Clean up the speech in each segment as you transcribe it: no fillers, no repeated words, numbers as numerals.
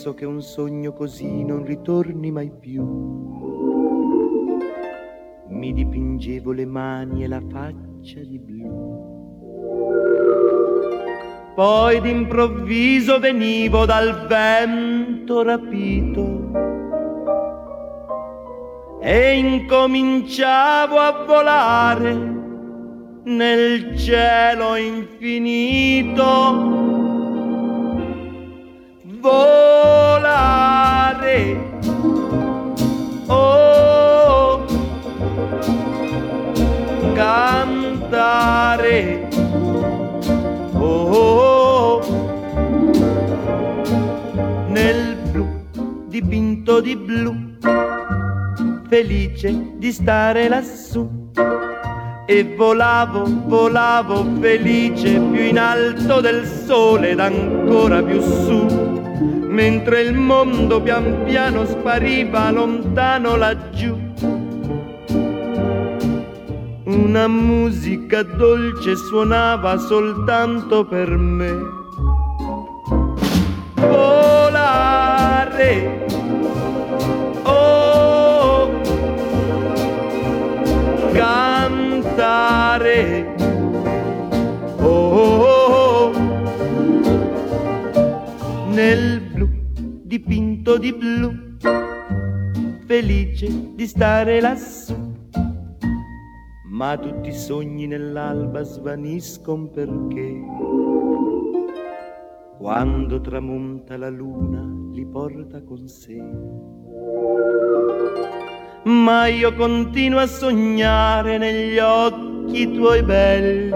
penso che un sogno così non ritorni mai più. Mi dipingevo le mani e la faccia di blu. Poi d'improvviso venivo dal vento rapito e incominciavo a volare nel cielo infinito. Volare, oh, cantare, oh, nel blu dipinto di blu, felice di stare lassù. E volavo, volavo felice più in alto del sole ed ancora più su, mentre il mondo pian piano spariva lontano laggiù. Una musica dolce suonava soltanto per me. Volare, oh, cantare, oh, nel blu dipinto di blu, felice di stare lassù. Ma tutti i sogni nell'alba svaniscono perché quando tramonta la luna li porta con sé. Ma io continuo a sognare negli occhi tuoi belli,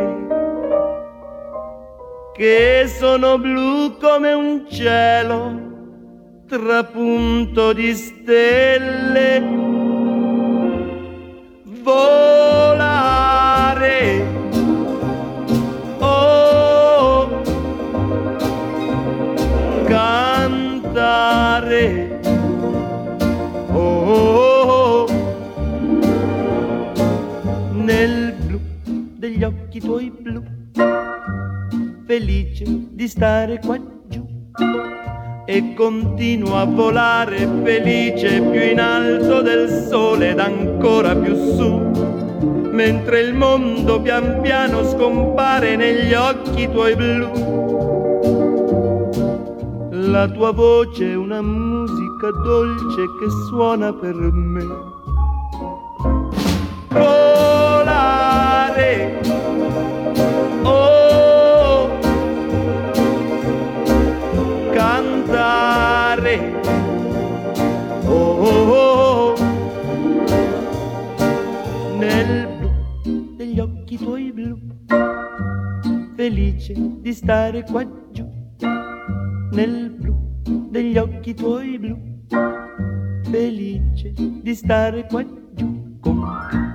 che sono blu come un cielo trapunto di stelle. Volare, oh, cantare, oh, nel blu degli occhi tuoi blu, felice di stare qua giù. E continuo a volare felice più in alto del sole ed ancora più su, mentre il mondo pian piano scompare negli occhi tuoi blu. La tua voce è una musica dolce che suona per me. Volare, oh, cantare, oh, nel blu degli occhi tuoi blu, felice di stare qua giù. Nel blu degli occhi tuoi blu, felice di stare qua giù con te.